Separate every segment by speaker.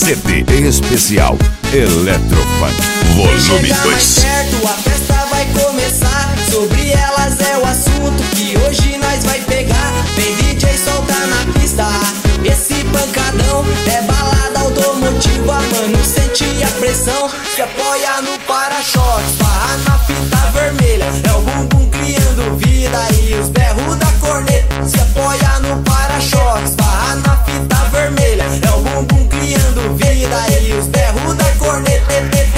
Speaker 1: CD especial Eletrofunk Volume 2.
Speaker 2: A festa vai começar, sobre elas é o assunto que hoje nós vai pegar. Vem DJ, solta na pista, esse pancadão é balada automotiva, mano, sente a pressão, se apoia no para-choque, esbarra na fita vermelha, é o bumbum criando vida e os berros da corneta, se apoia no para-choque, esbarra na fita vermelha, é o bumbum criando vida e os berros da corneta.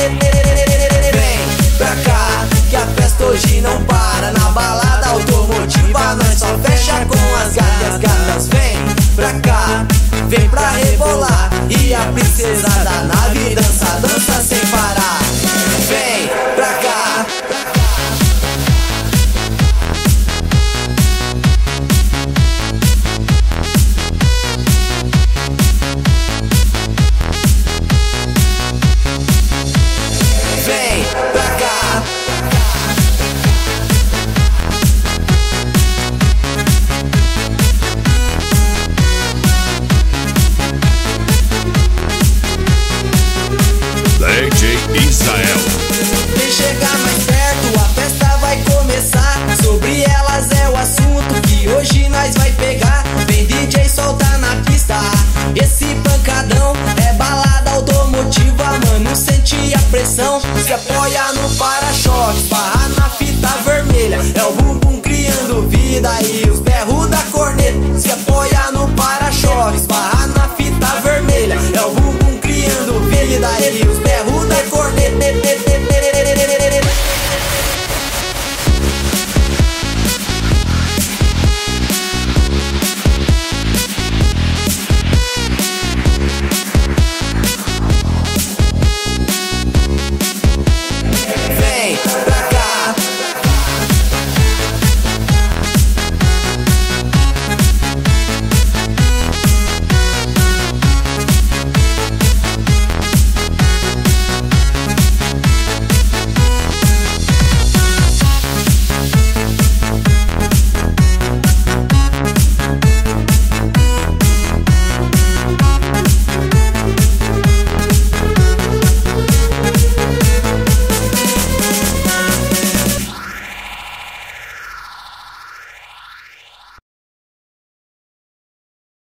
Speaker 2: Vem pra cá, que a festa hoje não para, na balada automotiva nós só fecha com as gatas. Vem pra cá, vem pra rebolar, e a princesa da nave dança sem